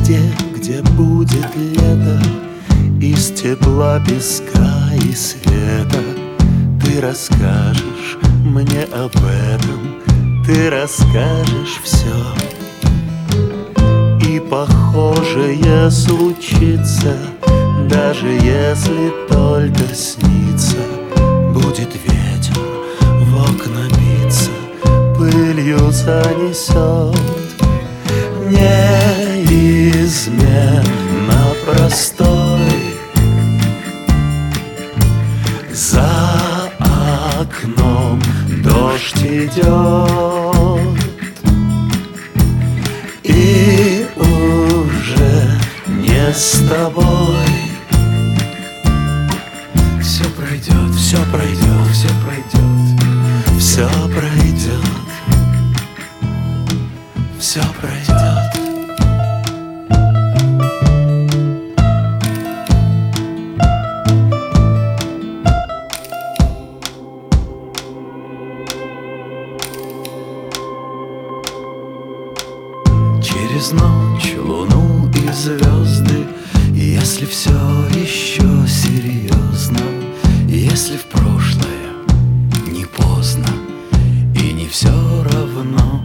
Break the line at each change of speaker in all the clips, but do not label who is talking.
Везде, где будет лето, из тепла, песка и света, ты расскажешь мне об этом, ты расскажешь все. И похожее случится, даже если только снится. Будет ветер в окна биться, пылью занесет. Неизменно простой за окном дождь идет, и уже не с тобой. Все пройдет, все пройдет, все пройдет, все пройдет, все пройдет. Через ночь, луну и звезды, если все еще серьезно, если в прошлое не поздно и не все равно,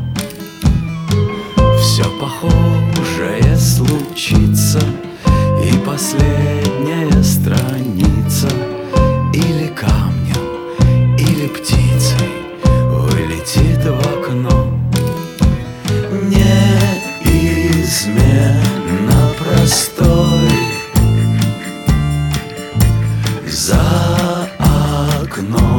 все похожее случится, и последняя страница или камнем, или птицей вылетит в окно. Неизменно простой за окном